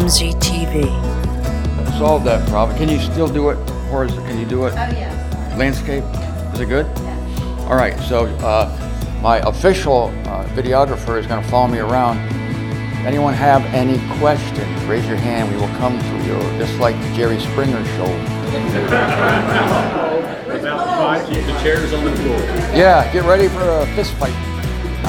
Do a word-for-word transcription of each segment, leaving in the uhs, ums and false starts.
M Z T V. Solve that problem. Can you still do it? Or is it, can you do it? Oh, yes. Landscape? Is it good? Yes. All right, so uh, my official uh, videographer is going to follow me around. Anyone have any questions? Raise your hand. We will come to you, just like the Jerry Springer show. About five, keep the chairs on the floor. Yeah, get ready for a fist fight. No.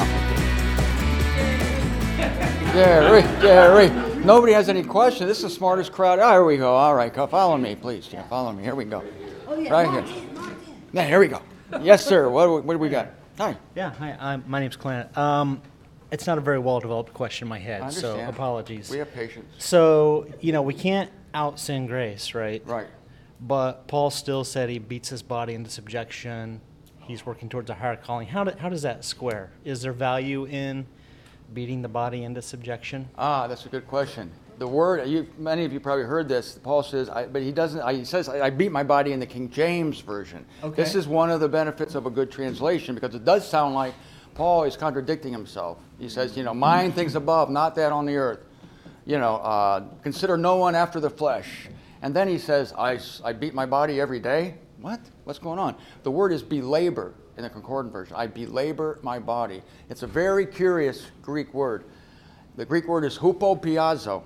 Jerry, Jerry. Nobody has any questions. This is the smartest crowd. Oh, here we go. All right, go. Follow me, please. Yeah, follow me. Here we go. Oh, yeah. Right Mark here. in, Mark in. Yeah, here we go. Yes, sir. What, what do we got? Hi. Yeah, hi, I'm, my name's Clint. Um, it's not a very well-developed question in my head, I so understand. apologies. We have patience. So, you know, we can't out-sin grace, right? Right. But Paul still said he beats his body into subjection. He's working towards a higher calling. How, do, how does that square? Is there value in beating the body into subjection? Ah, that's a good question. The word, you, many of you probably heard this. Paul says, I, but he doesn't. I, he says, I, I beat my body in the King James version. Okay. This is one of the benefits of a good translation because it does sound like Paul is contradicting himself. He says, you know, mind things above, not that on the earth. You know, uh, consider no one after the flesh. And then he says, I, I beat my body every day. What? What's going on? The word is belabor in the Concordant version. I belabor my body. It's a very curious Greek word. The Greek word is hupopiazo.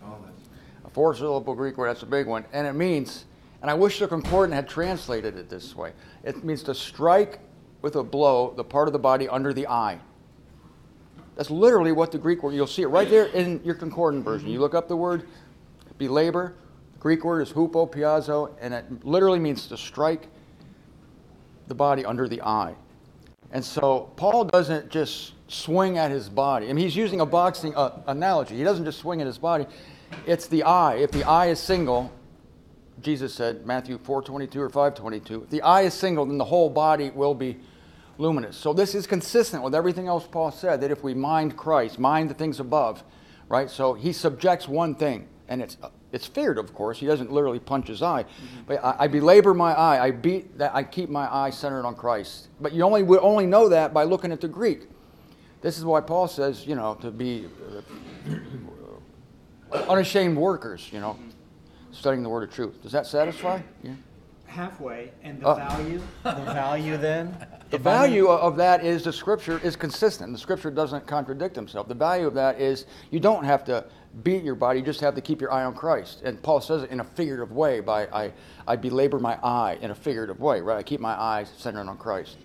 A four-syllable Greek word, that's a big one. And it means, and I wish the Concordant had translated it this way, it means to strike with a blow the part of the body under the eye. That's literally what the Greek word, you'll see it right there in your Concordant version. You look up the word belabor, the Greek word is hupopiazo, and it literally means to strike the body under the eye. And so Paul doesn't just swing at his body. I mean, he's using a boxing uh, analogy. He doesn't just swing at his body. It's the eye. If the eye is single, Jesus said, Matthew four twenty-two or five twenty-two, if the eye is single, then the whole body will be luminous. So this is consistent with everything else Paul said, that if we mind Christ, mind the things above, right? So he subjects one thing, and it's it's feared, of course. He doesn't literally punch his eye. Mm-hmm. But I, I belabor my eye. I beat that. I keep my eye centered on Christ. But you only would only know that by looking at the Greek. This is why Paul says, you know, to be uh, unashamed workers, you know, studying the word of truth. Does that satisfy? Yeah. Halfway, and the Uh, value, the value then? The If I value may- of that is the Scripture is consistent. The Scripture doesn't contradict himself. The value of that is you don't have to beat your body. You just have to keep your eye on Christ. And Paul says it in a figurative way by I, I belabor my eye in a figurative way, right? I keep my eyes centered on Christ.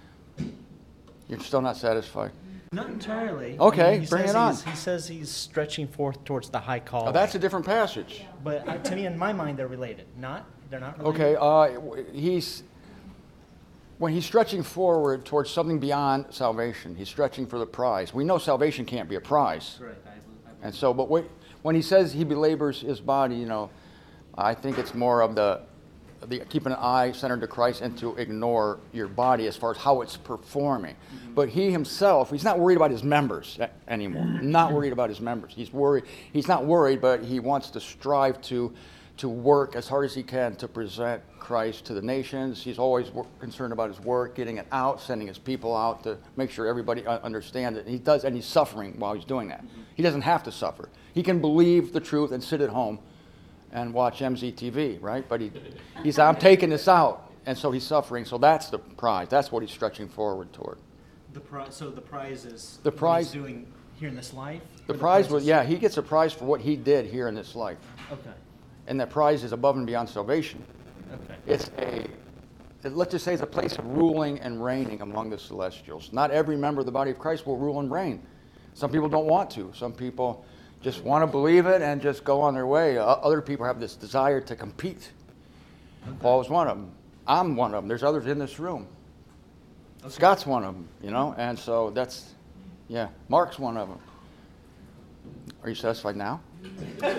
You're still not satisfied? Not entirely. Okay, I mean, he bring says it on. he's- He says he's stretching forth towards the high call. Now, that's a different passage. But uh, to me, in my mind, they're related. Not? They're not related? Okay, uh, he's when he's stretching forward towards something beyond salvation, he's stretching for the prize. We know salvation can't be a prize. Right. I, I, And so, but wait, when he says he belabors his body, you know, I think it's more of the, the keeping an eye centered to Christ and to ignore your body as far as how it's performing. Mm-hmm. But he himself, he's not worried about his members anymore. Not worried about his members. He's worried. He's not worried, but he wants to strive to to work as hard as he can to present Christ to the nations. He's always wor- concerned about his work, getting it out, sending his people out to make sure everybody uh, understands it. He does, and he's suffering while he's doing that. Mm-hmm. He doesn't have to suffer. He can believe the truth and sit at home and watch M Z T V, right? But he, he's, I'm taking this out, and so he's suffering. So that's the prize. That's what he's stretching forward toward. the pri- so the prize is The what prize- he's doing here in this life? The Or prize was, is- yeah, he gets a prize for what he did here in this life. Okay. And that prize is above and beyond salvation. Okay. It's a, let's just say it's a place of ruling and reigning among the celestials. Not every member of the body of Christ will rule and reign. Some people don't want to. Some people just want to believe it and just go on their way. Uh, other people have this desire to compete. Okay. Paul was one of them. I'm one of them. There's others in this room. Okay. Scott's one of them, you know, and so that's, yeah, Mark's one of them. Are you satisfied now? Not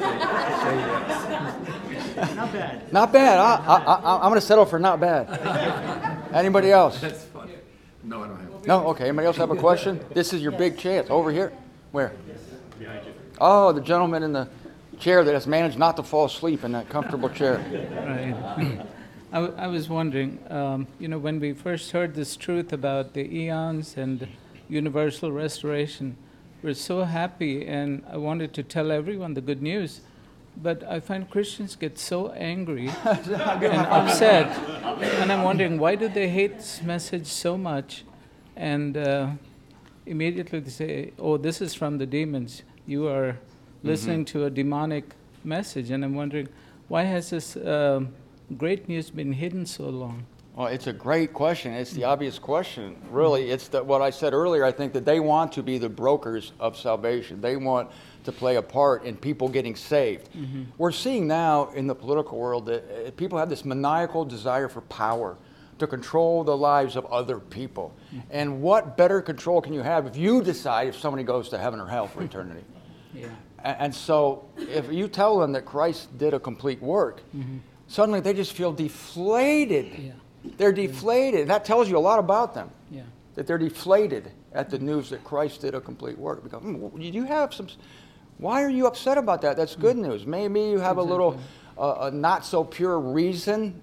bad. Not bad. I, I, I, I'm going to settle for not bad. Anybody else? That's funny. No, I don't have. No? Okay. Anybody else have a question? This is your big chance. Over here. Where? Oh, the gentleman in the chair that has managed not to fall asleep in that comfortable chair. Right. I, w- I was wondering, um, you know, when we first heard this truth about the eons and universal restoration, we're so happy, and I wanted to tell everyone the good news. but I find Christians get so angry and upset, and I'm wondering, why do they hate this message so much? And uh, immediately they say, oh, this is from the demons. You are listening mm-hmm. to a demonic message. And I'm wondering, why has this uh, great news been hidden so long? Well, it's a great question. It's the obvious question. Really, it's the, what I said earlier. I think that they want to be the brokers of salvation. They want to play a part in people getting saved. Mm-hmm. We're seeing now in the political world that uh, people have this maniacal desire for power, to control the lives of other people. Mm-hmm. And what better control can you have if you decide if somebody goes to heaven or hell for eternity? Yeah. And, and so if you tell them that Christ did a complete work, mm-hmm. suddenly they just feel deflated. Yeah. They're deflated. That tells you a lot about them. Yeah. That they're deflated at the news that Christ did a complete work. Because hmm, you have some. Why are you upset about that? That's good news. Maybe you have exactly. a little, uh, a not so pure reason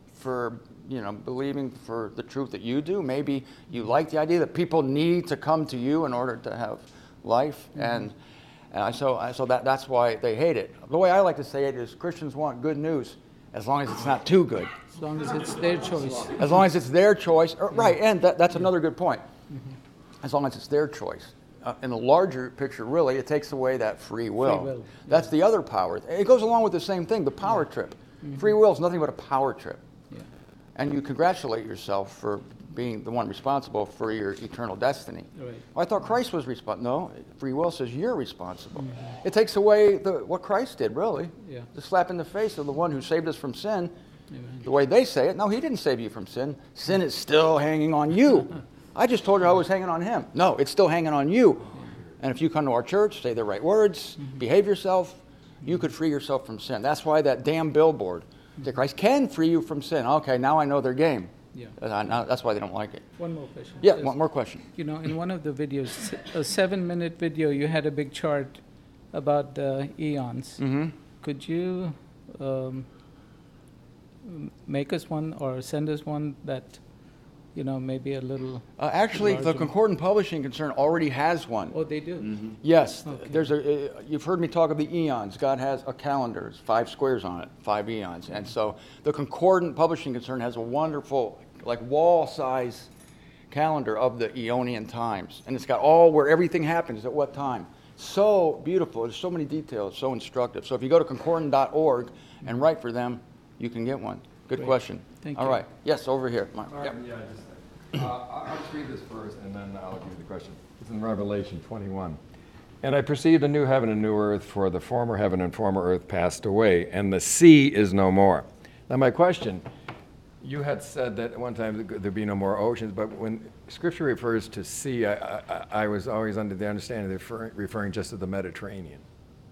for you know believing for the truth that you do. Maybe you like the idea that people need to come to you in order to have life, mm-hmm. and and I, so I, so that that's why they hate it. The way I like to say it is Christians want good news, as long as it's not too good. As long as it's their choice. As long as it's their choice. Or, right, and that, that's another good point. Mm-hmm. As long as it's their choice. Uh, in the larger picture, really, it takes away that free will. Free will. That's yeah. the other power. It goes along with the same thing, the power yeah. trip. Mm-hmm. Free will is nothing but a power trip. Yeah. And you congratulate yourself for being the one responsible for your eternal destiny. Right. Well, I thought Christ was responsible. No, free will says you're responsible. Mm-hmm. It takes away the, what Christ did, really. Yeah. The slap in the face of the one who saved us from sin. Amen. The way they say it, no, he didn't save you from sin. Sin is still hanging on you. I just told you I was hanging on him. No, it's still hanging on you. And if you come to our church, say the right words, mm-hmm. behave yourself, you could free yourself from sin. That's why that damn billboard, mm-hmm. that Christ can free you from sin. Okay, now I know their game. Yeah. Uh, now, that's why they don't like it. One more question. Yeah, There's, one more question. You know, in one of the videos, a seven-minute video, you had a big chart about the eons. Mm-hmm. Could you um, make us one or send us one that, you know, maybe a little uh, actually the one? Concordant Publishing Concern already has one. Oh, they do? Mm-hmm. Yes. Okay. There's a, uh, you've heard me talk of the eons. God has a calendar. It's five squares on it, five eons. And so the Concordant Publishing Concern has a wonderful, like wall-size calendar of the Aeonian times. And it's got all where everything happens at what time. So beautiful. There's so many details, so instructive. So if you go to concordant dot org and write for them, you can get one. Good Great. question. Thank All you. All right. Yes, over here. Mark. Right, yep. yeah, just, uh, I'll just read this first, and then I'll give you the question. It's in Revelation twenty-one. And I perceived a new heaven and new earth, for the former heaven and former earth passed away, and the sea is no more. Now, my question, you had said that at one time there'd be no more oceans, but when Scripture refers to sea, I, I, I was always under the understanding they're referring, referring just to the Mediterranean.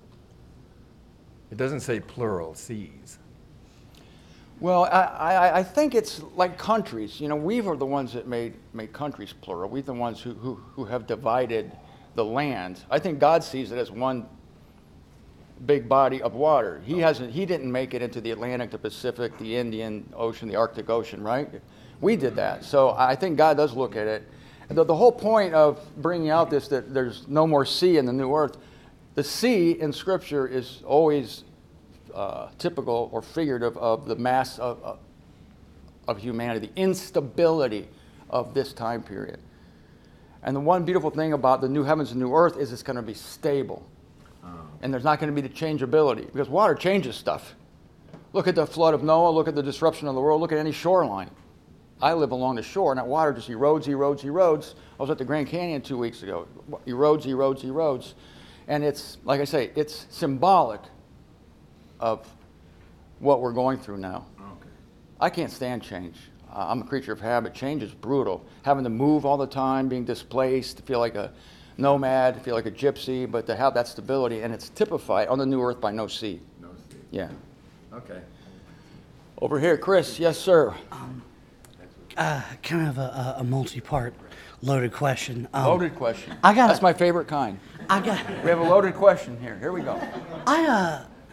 It doesn't say plural seas. Well, I, I, I think it's like countries. You know, we were the ones that made, made countries plural. We're the ones who, who, who have divided the land. I think God sees it as one big body of water. He hasn't. He didn't make it into the Atlantic, the Pacific, the Indian Ocean, the Arctic Ocean, right? We did that. So I think God does look at it. The, the whole point of bringing out this, that there's no more sea in the new earth, the sea in Scripture is always Uh, typical or figurative of the mass of, of, of humanity, the instability of this time period. And the one beautiful thing about the new heavens and new earth is it's going to be stable. Oh. And there's not going to be the changeability, because water changes stuff. Look at the flood of Noah, look at the disruption of the world, look at any shoreline. I live along the shore, and that water just erodes, erodes, erodes. I was at the Grand Canyon two weeks ago. Erodes, erodes, erodes. And it's, like I say, it's symbolic of what we're going through now. Okay. I can't stand change. Uh, I'm a creature of habit. Change is brutal. Having to move all the time, being displaced, to feel like a nomad, to feel like a gypsy, but to have that stability, and it's typified on the new earth by no sea. No sea. Yeah. Okay. Over here, Chris. Yes, sir. Um, uh, kind of a, a multi-part loaded question. Um, loaded question. I got. That's my favorite kind. I got. We have a loaded question here. Here we go. I uh.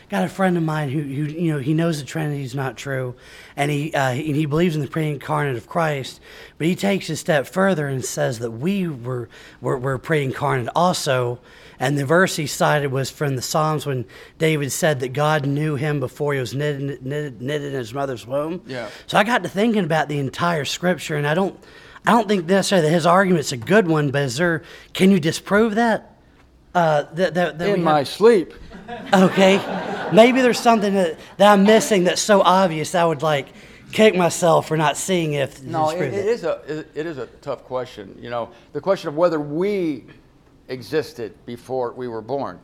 got a friend of mine who, who you know, he knows the Trinity is not true, and he uh, he, he believes in the pre-incarnate of Christ, but he takes it a step further and says that we were were, were pre-incarnate also. And the verse he cited was from the Psalms when David said that God knew him before he was knitted, knitted, knitted in his mother's womb. Yeah. So I got to thinking about the entire Scripture, and I don't, I don't think necessarily that his argument's a good one. But is there? Can you disprove that? Uh, that, that, that In we my have- sleep. Okay, maybe there's something that, that I'm missing that's so obvious I would like kick myself for not seeing it. If No, it, disprove it is a it, it is a tough question. You know, the question of whether we existed before we were born,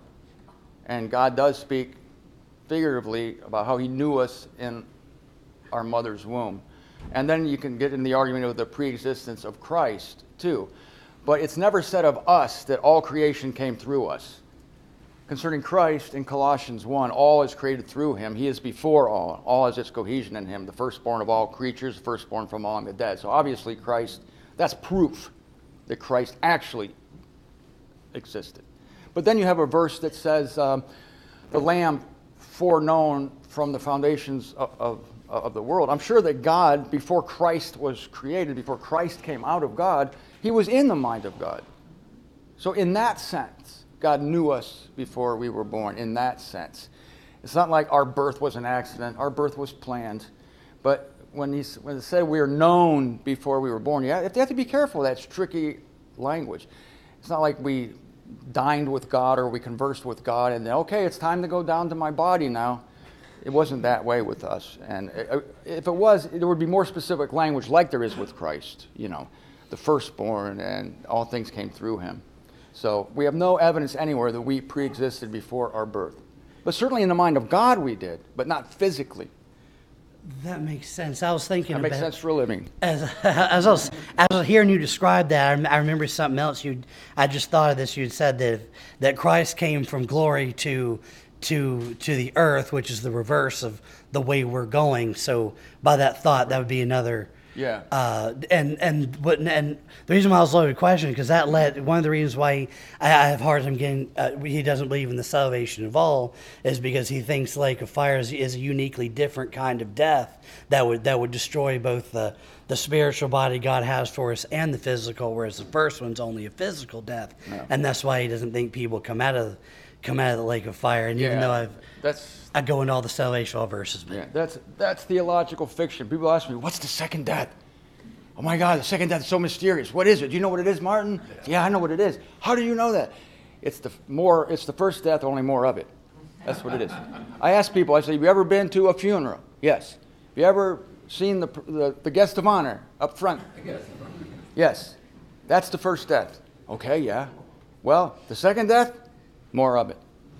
and God does speak figuratively about how He knew us in our mother's womb, and then you can get in the argument of the pre-existence of Christ too. But it's never said of us that all creation came through us. Concerning Christ, in Colossians one, all is created through Him. He is before all. All has its cohesion in Him, the firstborn of all creatures, firstborn from among the dead. So obviously Christ, that's proof that Christ actually existed. But then you have a verse that says, um, the Lamb foreknown from the foundations of, of, of the world. I'm sure that God, before Christ was created, before Christ came out of God, He was in the mind of God. So in that sense, God knew us before we were born, in that sense. It's not like our birth was an accident. Our birth was planned. But when, he, when it said we are known before we were born, you have, you have to be careful. That's tricky language. It's not like we dined with God or we conversed with God and then, okay, it's time to go down to my body now. It wasn't that way with us. And if it was, there would be more specific language like there is with Christ, you know, the firstborn, and all things came through Him. So we have no evidence anywhere that we pre-existed before our birth. But certainly in the mind of God we did, but not physically. That makes sense. I was thinking That about makes sense for a living. As, as, I was, as I was hearing you describe that, I, rem- I remember something else. You, I just thought of this. You had said that that Christ came from glory to to to the earth, which is the reverse of the way we're going. So by that thought, that would be another. Yeah. Uh, and and what and the reason why I was loaded question because that led one of the reasons why he, I, I have a hard time getting uh, he doesn't believe in the salvation of all is because he thinks lake of fire is, is a uniquely different kind of death that would that would destroy both the the spiritual body God has for us and the physical, whereas the first one's only a physical death, Yeah. and that's why he doesn't think people come out of come out of the lake of fire. And even Yeah, though I've that's I go into all the salvational verses, but yeah, that's that's theological fiction. People ask me, "What's the second death?" Oh my God, the second death is so mysterious. What is it? Do you know what it is, Martin? Yeah, I know what it is. How do you know that? It's the more. It's the first death, only more of it. That's what it is. I ask people. I say, "Have you ever been to a funeral?" Yes. Have you ever seen the the, the guest of honor up front? Yes. That's the first death. Okay, yeah. Well, the second death, more of it.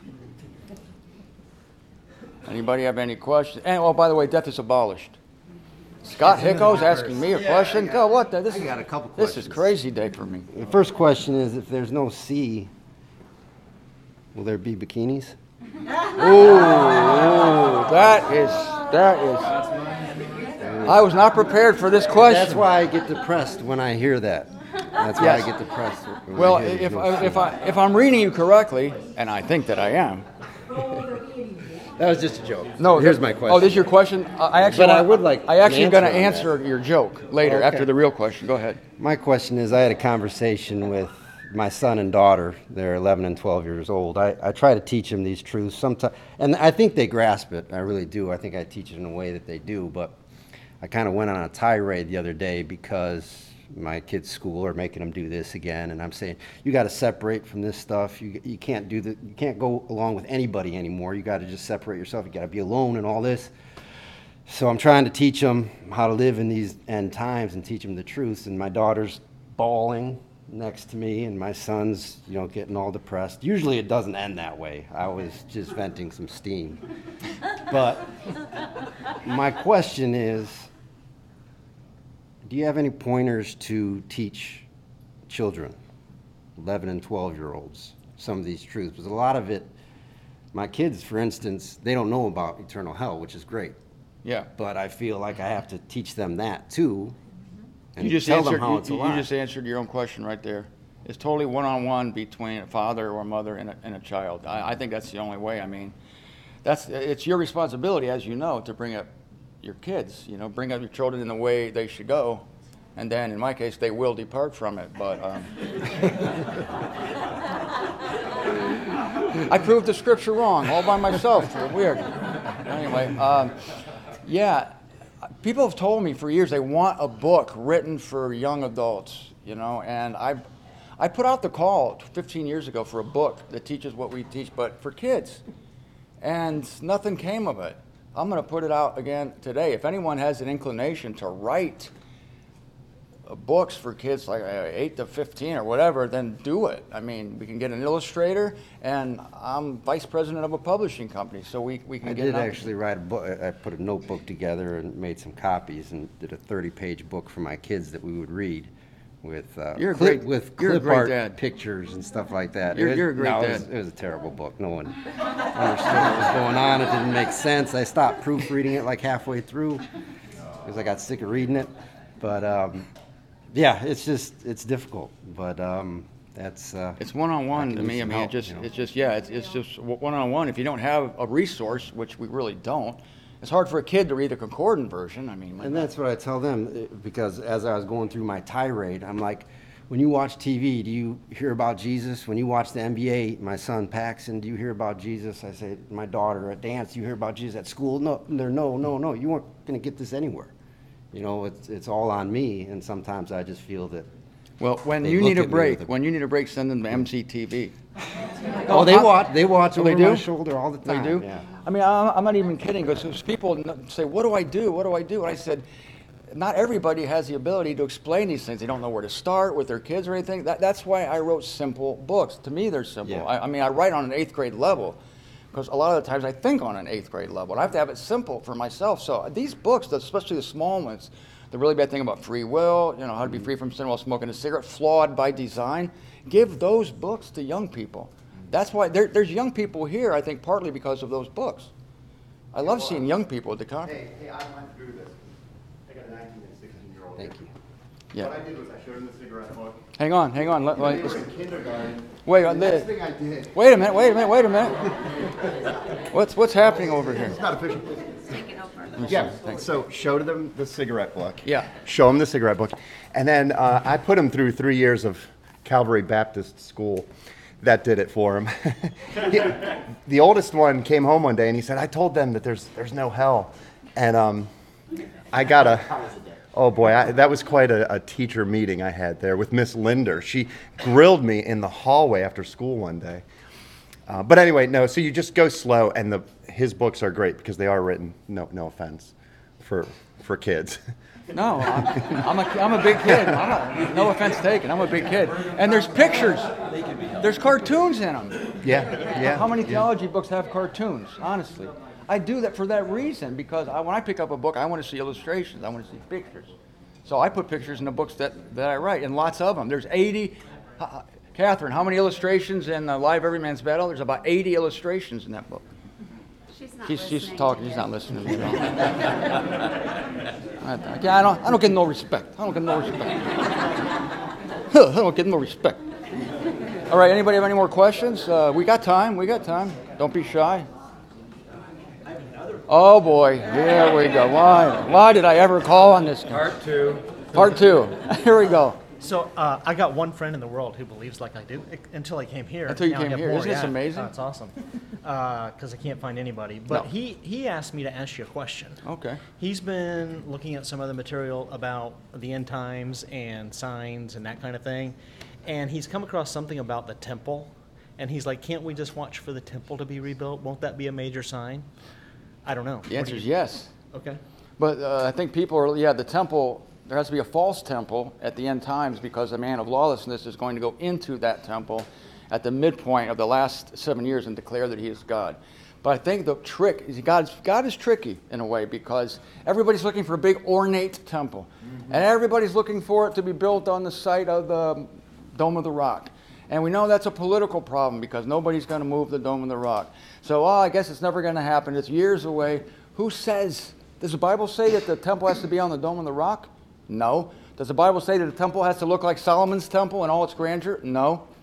Anybody have any questions? And oh, by the way, death is abolished. Scott Hicko's asking me a question. Oh, what? The, this I is, got a couple This is questions. crazy day for me. The first question is, if there's no sea, will there be bikinis? Ooh, that is that is. I was not prepared for this question. That's why I get depressed when I hear that. That's why Yes. I get depressed. When Well, I hear there's if no I, sea. if I if I'm reading you correctly, and I think that I am. That was just a joke. No, here's that- my question. Oh, this is your question. I I actually. But I wanna- would like I actually an going to answer on answer your joke later Okay. after the real question. Go ahead. My question is, I had a conversation with my son and daughter. They're eleven and twelve years old. I, I try to teach them these truths sometimes, and I think they grasp it. I really do. I think I teach it in a way that they do. But I kind of went on a tirade the other day because my kids' school are making them do this again, and I'm saying you got to separate from this stuff. You you can't do the you can't go along with anybody anymore. You got to just separate yourself. You got to be alone and all this. So I'm trying to teach them how to live in these end times and teach them the truths. And my daughter's bawling next to me, and my son's, you know, getting all depressed. Usually it doesn't end that way. I was just venting some steam. But my question is, do you have any pointers to teach children, eleven and twelve year olds, some of these truths? Because a lot of it, my kids, for instance, they don't know about eternal hell, which is great. Yeah. But I feel like I have to teach them that too, and You just tell answered. them how You, it's a you lie. just answered your own question right there. It's totally one-on-one between a father or mother and a, and a child. I, I think that's the only way. I mean, that's it's your responsibility, as you know, to bring up your kids. You know, bring up your children in the way they should go, and then, in my case, they will depart from it. But um, I proved the scripture wrong all by myself. Weird. Anyway, um, yeah, people have told me for years they want a book written for young adults. You know, and I, I put out the call fifteen years ago for a book that teaches what we teach, but for kids. And nothing came of it. I'm going to put it out again today. If anyone has an inclination to write uh, books for kids like uh, eight to fifteen or whatever, then do it. I mean, we can get an illustrator, and I'm vice president of a publishing company, so we, we can I get did it out. actually write a book. I put a notebook together and made some copies and did a thirty-page book for my kids that we would read with uh, You're a clip, great- with you're a clip great art dad. pictures and stuff like that. You're- It was- you're a great no, it was, dad. it was a terrible book. No one understood what was going on. It didn't make sense. I stopped proofreading it like halfway through because I got sick of reading it. But um, yeah, it's just it's difficult. But um, that's uh, It's one-on-one I to can me. use I some mean, it help, just, you know. it's just, yeah, it's, it's just w- one-on-one. If you don't have a resource, which we really don't, it's hard for a kid to read the concordant version. I mean, And that's what I tell them, eh, because as I was going through my tirade, I'm like, when you watch T V, do you hear about Jesus? When you watch the N B A, my son Paxton, do you hear about Jesus? I say, my daughter at dance, do you hear about Jesus at school? No, they're no, no, no. You weren't going to get this anywhere. You know, it's it's all on me, and sometimes I just feel that. well, when They you look need a at me break, with a- when you need a break, send them to M C T V. Oh, they watch. They watch Oh, over they do? my shoulder all the They time. do? Yeah. I mean, I'm, I'm not even kidding, because people n- say, what do I do? What do I do? And I said, not everybody has the ability to explain these things. They don't know where to start with their kids or anything. That, that's why I wrote simple books. To me, they're simple. Yeah. I, I mean, I write on an eighth grade level, because a lot of the times I think on an eighth grade level. And I have to have it simple for myself. So these books, especially the small ones, the really bad thing about free will, you know, how to be free from sin while smoking a cigarette, flawed by design, give those books to young people. That's why there, there's young people here, I think, partly because of those books. I love seeing young people at the conference. Hey, hey, I went through this. I got a nineteen and sixteen year old. Thank you. Yeah. What I did was I showed him the cigarette book. Hang on, hang on. Let, They let, were in kindergarten. wait, The uh, next the- thing I did. wait a minute, wait a minute, wait a minute. What's, what's happening over here? It's not official. Taking over. Yeah. So showed them the cigarette book. Yeah. Show them the cigarette book, and then uh, I put him through three years of Calvary Baptist School. That did it for him. He- the oldest one came home one day and he said, "I told them that there's there's no hell," and um, I got a. Oh boy, I, that was quite a, a teacher meeting I had there with Miss Linder. She grilled me in the hallway after school one day. Uh, but anyway, no. So you just go slow, and the his books are great because they are written. No, no offense, for for kids. No, I'm, I'm, a, I'm a big kid. I'm a, no offense taken. I'm a big kid. And there's pictures. There's cartoons in them. Yeah, yeah. How many yeah. theology books have cartoons, honestly? I do that for that reason, because I, when I pick up a book, I want to see illustrations. I want to see pictures. So I put pictures in the books that, that I write, and lots of them. There's eighty. Uh, Catherine, how many illustrations in uh, Live Every Man's Battle? There's about eighty illustrations in that book. She's not She's, she's listening talking. to She's you. not listening. You know. I, I don't. I don't get no respect. I don't get no respect. I don't get no respect. All right. Anybody have any more questions? Uh, we got time. We got time. Don't be shy. Oh boy. Here we go. Why? Why did I ever call on this guy? Part two. Part two. Here we go. So uh, I got one friend in the world who believes like I do i- until I came here. Until you Now I came have here. more, Isn't this yeah. amazing? Oh, it's awesome. Because I can't find anybody. But No. he, he asked me to ask you a question. Okay. He's been looking at some other material about the end times and signs and that kind of thing. And he's come across something about the temple. And he's like, can't we just watch for the temple to be rebuilt? Won't that be a major sign? I don't know. The answer is yes. Okay. But uh, I think people are, yeah, the temple, there has to be a false temple at the end times, because the man of lawlessness is going to go into that temple at the midpoint of the last seven years and declare that he is God. But I think the trick is God, God is tricky in a way, because everybody's looking for a big ornate temple. Mm-hmm. And everybody's looking for it to be built on the site of the Dome of the Rock. And we know that's a political problem, because nobody's going to move the Dome of the Rock. So, oh, I guess it's never going to happen. It's years away. Who says? Does the Bible say that the temple has to be on the Dome of the Rock? No. Does the Bible say that the temple has to look like Solomon's temple in all its grandeur? No.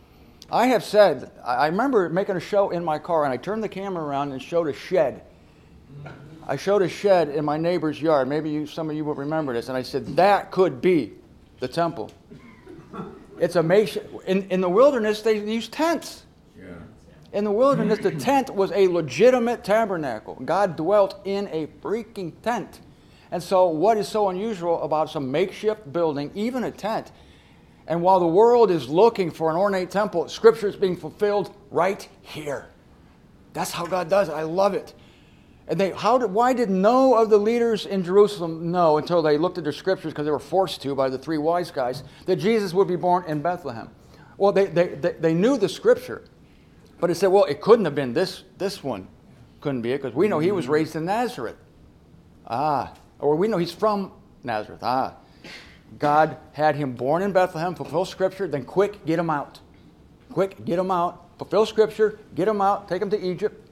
I have said, I I remember making a show in my car, and I turned the camera around and showed a shed. I showed a shed in my neighbor's yard. Maybe you, some of you will remember this. And I said, that could be the temple. It's a makeshift. In, in the wilderness, they used tents. Yeah. In the wilderness, the tent was a legitimate tabernacle. God dwelt in a freaking tent. And so what is so unusual about some makeshift building, even a tent? And while the world is looking for an ornate temple, Scripture is being fulfilled right here. That's how God does it. I love it. And they, how did, why did no of the leaders in Jerusalem know until they looked at their Scriptures, because they were forced to by the three wise guys, that Jesus would be born in Bethlehem? Well, they, they, they, they knew the Scripture, but they said, well, it couldn't have been this, this one. Couldn't be it, because we know he was raised in Nazareth. Ah, or we know he's from Nazareth. Ah, God had him born in Bethlehem, fulfill Scripture, then quick, get him out. Quick, get him out. Fulfill Scripture, get him out, take him to Egypt.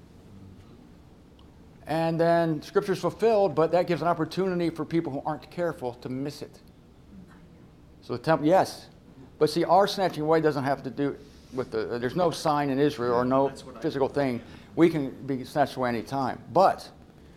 And then Scripture's fulfilled, but that gives an opportunity for people who aren't careful to miss it. So the temple, yes. But see, our snatching away doesn't have to do with the, there's no sign in Israel or no physical thing. We can be snatched away any time. But,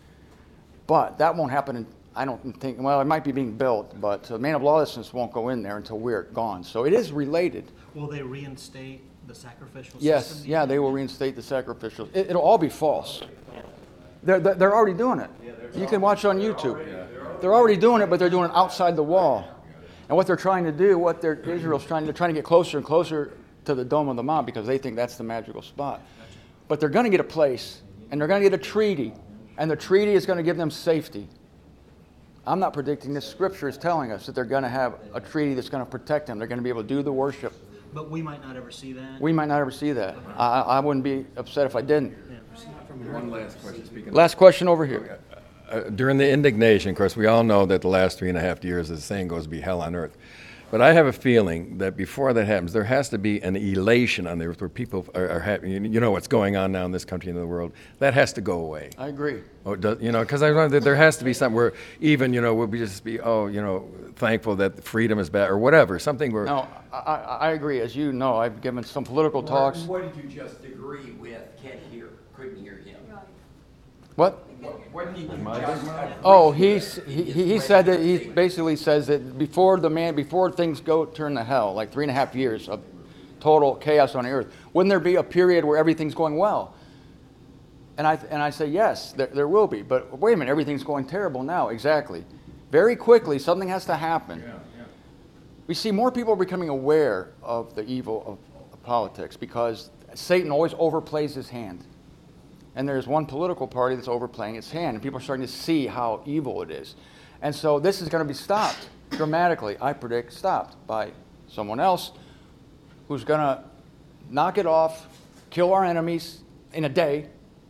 but that won't happen in, I don't think, well, it might be being built, but the man of lawlessness won't go in there until we're gone. So it is related. Will they reinstate the sacrificial Yes, system? yeah, they will reinstate the sacrificial. It, it'll all be false. They're, they're they're already doing it. You can watch on YouTube. They're already doing it, but they're doing it outside the wall. And what they're trying to do, what they're, Israel's trying, they're trying to get closer and closer to the Dome of the Mount because they think that's the magical spot. But they're going to get a place, and they're going to get a treaty, and the treaty is going to give them safety. I'm not predicting this. Scripture is telling us that they're going to have a treaty that's going to protect them. They're going to be able to do the worship. But we might not ever see that. We might not ever see that. I, I wouldn't be upset if I didn't. One last question. Speaking of- Last question over here. Uh, during the indignation, of course, we all know that the last three and a half years, as the saying goes, be hell on earth. But I have a feeling that before that happens, there has to be an elation on the earth where people are, are happy. You know what's going on now in this country and in the world. That has to go away. I agree. Oh, does, you know, because I know that there has to be something where even, you know, we'll be just be, oh, you know, thankful that freedom is back or whatever. Something where. No, I, I, I agree. As you know, I've given some political talks. What did you just agree with? Can't hear, couldn't hear him. What? What did you just agree? Oh, he's, he, he said that he basically says that before the man, before things go turn to hell, like three and a half years of total chaos on the earth, wouldn't there be a period where everything's going well? And I, and I say, yes, there, there will be. But wait a minute, everything's going terrible now. Exactly. Very quickly, something has to happen. Yeah, yeah. We see more people becoming aware of the evil of, of politics because Satan always overplays his hand. And there's one political party that's overplaying its hand, and people are starting to see how evil it is. And so this is going to be stopped dramatically, I predict, stopped by someone else who's going to knock it off, kill our enemies in a day,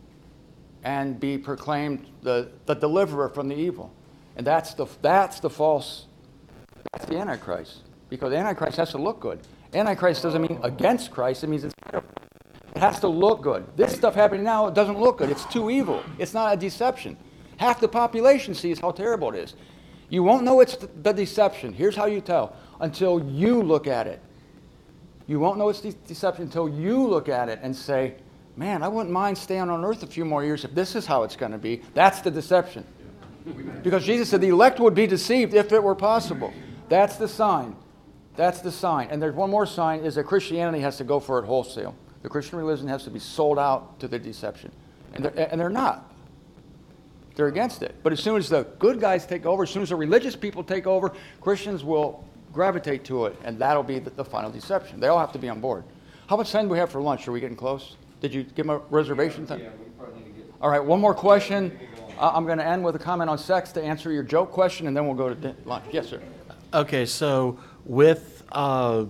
and be proclaimed the, the deliverer from the evil. And that's the, that's the false, that's the Antichrist. Because the Antichrist has to look good. Antichrist doesn't mean against Christ, it means it's It has to look good. This stuff happening now, it doesn't look good. It's too evil. It's not a deception. Half the population sees how terrible it is. You won't know it's the deception. Here's how you tell. Until you look at it. You won't know it's de- deception until you look at it and say, man, I wouldn't mind staying on earth a few more years if this is how it's going to be. That's the deception. Because Jesus said the elect would be deceived if it were possible. That's the sign. That's the sign. And there's one more sign is that Christianity has to go for it wholesale. The Christian religion has to be sold out to the deception. And they're, and they're not. They're against it. But as soon as the good guys take over, as soon as the religious people take over, Christians will gravitate to it, and that'll be the, the final deception. They all have to be on board. How much time do we have for lunch? Are we getting close? Did you give them a reservation time? Yeah, we probably need to get... All right, one more question. Uh, I'm going to end with a comment on sex to answer your joke question, and then we'll go to di- lunch. Yes, sir. Okay, so with uh,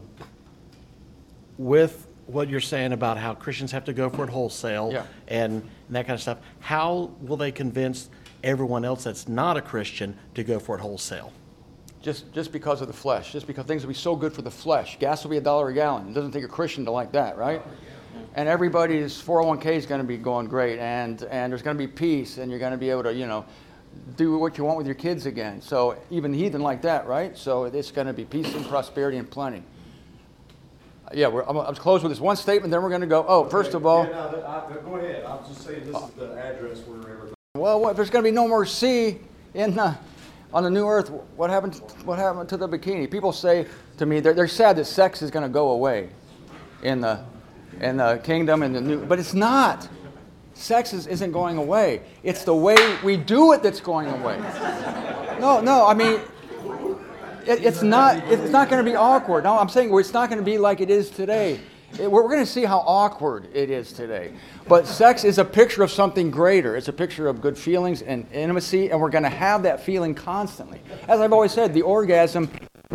with what you're saying about how Christians have to go for it wholesale Yeah. and, and that kind of stuff, how will they convince everyone else that's not a Christian to go for it wholesale? Just just because of the flesh, just because things will be so good for the flesh. Gas will be a dollar a gallon. It doesn't take a Christian to like that, right? And everybody's four oh one k is going to be going great, and, and there's going to be peace, and you're going to be able to, you know, do what you want with your kids again. So even heathen like that, right? So it's going to be peace and prosperity and plenty. Yeah, we're, I'm, I'm close with this one statement, then we're going to go, oh, first of all, Yeah, no, that- I- go ahead. I was just saying, this is the address where everything. well, what, if there's going to be no more sea in the, on the new earth, what happened, what happened to the bikini? People say to me, they're, they're sad that sex is going to go away in the, in the kingdom and the new, but it's not. Sex is, isn't going away. It's the way we do it that's going away. No, no, I mean, it, it's not, it's not going to be awkward. No, I'm saying it's not going to be like it is today. It, we're going to see how awkward it is today. But sex is a picture of something greater. It's a picture of good feelings and intimacy, and we're going to have that feeling constantly. As I've always said, the orgasm,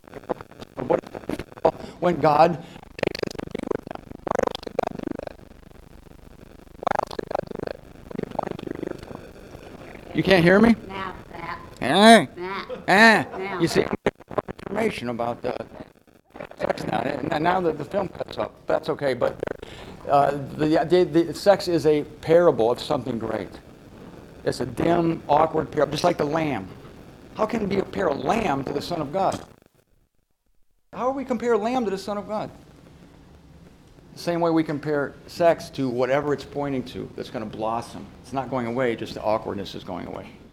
when God You can't hear me? Now, that. Eh, Nah. eh. Now. You see, information about the sex now. And now that the film cuts up, that's okay. But uh, the, the, the sex is a parable of something great. It's a dim, awkward parable, just like the lamb. How can we compare a lamb to the Son of God? How do we compare a lamb to the Son of God? The same way we compare sex to whatever it's pointing to that's going to blossom. It's not going away, just the awkwardness is going away.